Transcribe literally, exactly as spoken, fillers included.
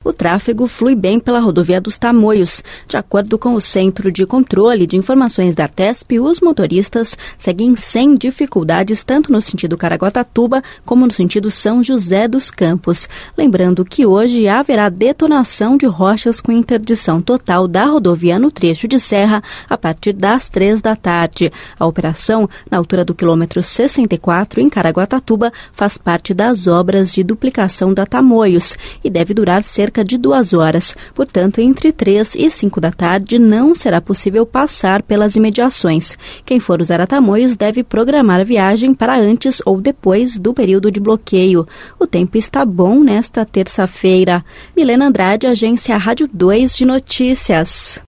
o tráfego flui bem pela rodovia dos Tamoios. De acordo com o Centro de Controle de Informações da Artesp, os motoristas seguem sem dificuldades tanto no sentido Caraguatatuba como no sentido São José dos Campos. Lembrando que hoje haverá detonação de rochas com interdição total da rodovia no trecho de serra a partir das três da tarde. A operação, na altura do quilômetro sessenta e quatro, em Caraguatatuba, faz parte das obras de duplicação da Tamoios e deve durar cerca de duas horas. Portanto, entre três e cinco da tarde não será possível passar pelas imediações. Quem for usar a Tamoios deve programar a viagem para antes ou depois do período de bloqueio. O tempo está bom nesta terça-feira. Milena Andrade, Agência Rádio dois de Notícias.